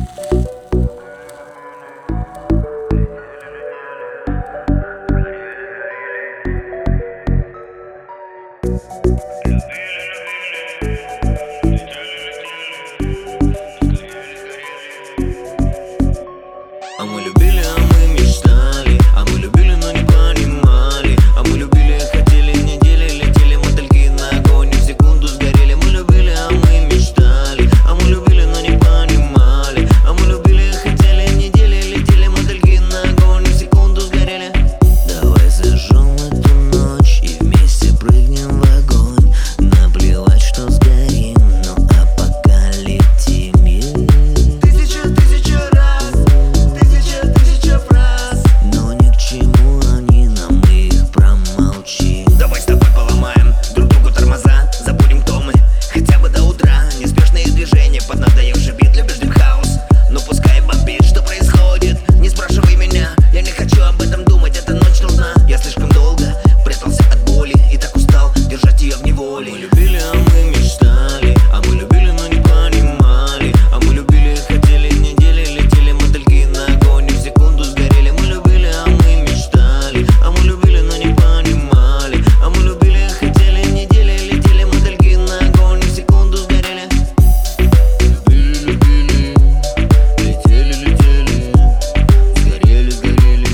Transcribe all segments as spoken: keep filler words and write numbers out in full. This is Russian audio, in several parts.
А мы любили, а мы мечтали, а мы любили, но не понимали. А мы любили, хотели, недели летели, мотыльки на огонь, в секунду сгорели. Мы любили, а мы мечтали, а мы любили, но не понимали. А мы любили, хотели, недели летели, мотыльки на огонь, в секунду сгорели. Давай зажжем эту ночь и вместе прыгнем в огонь. Наплевать, что сгорим, ну а пока летим. Тысяча, тысяча раз, тысяча, тысяча фраз, но ни к чему они нам, мы их промолчим. Давай с тобой поломаем друг другу тормоза, забудем, кто мы, хотя бы до утра. Неспешные движения под надоевший бит, любишь дип-хаус, но пускай бомбит. Что происходит? Не спрашивай меня, я не хочу об этом думать, эта ночь нужна. Я слишком долго прятался от боли и так устал держать ее в неволе. Мы любили, а мы мечтали, а мы любили, но не понимали. А мы любили, хотели, недели летели, мотыльки на огонь, в секунду сгорели. Мы любили, а мы мечтали, а мы любили, но не понимали. А мы любили, хотели, недели летели, мотыльки на огонь, в секунду сгорели. Любили, любили, летели, летели, сгорели, сгорели.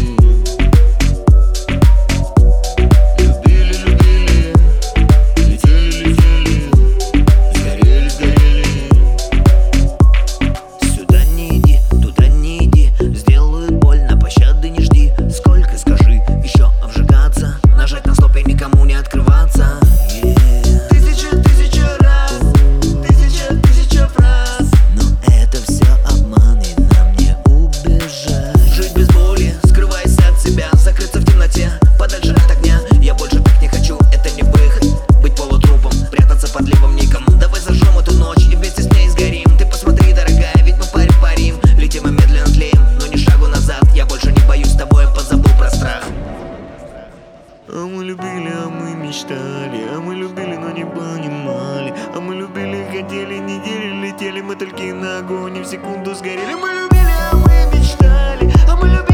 Любили, любили, летели, летели, сгорели, сгорели. Сюда не иди, туда не иди, сделают больно, пощады не жди. Сколько, скажи, еще обжигаться, нажать на стоп и никому не открываться. Yeah. Тысяча, тысяча раз, тысяча, тысяча фраз, но это все обман, и нам не убежать. Жить без боли, скрываясь от себя, закрыться в темноте, подальше от огня. Я больше так не хочу, это не выход, быть полутрупом, прятаться под левым ником. Давай зажжем эту ночь и вместе с ней сгорим. Ты посмотри, дорогая, ведь мы парим, парим, летим и медленно тлеем, но ни шагу назад. Я больше не боюсь с тобой, позабыл про страх. А мы любили, а мы мечтали, а мы любили, но не понимали. А мы любили, хотели, недели летели, мотыльки на огонь, в секунду сгорели. Мы любили, а мы мечтали, а мы любили.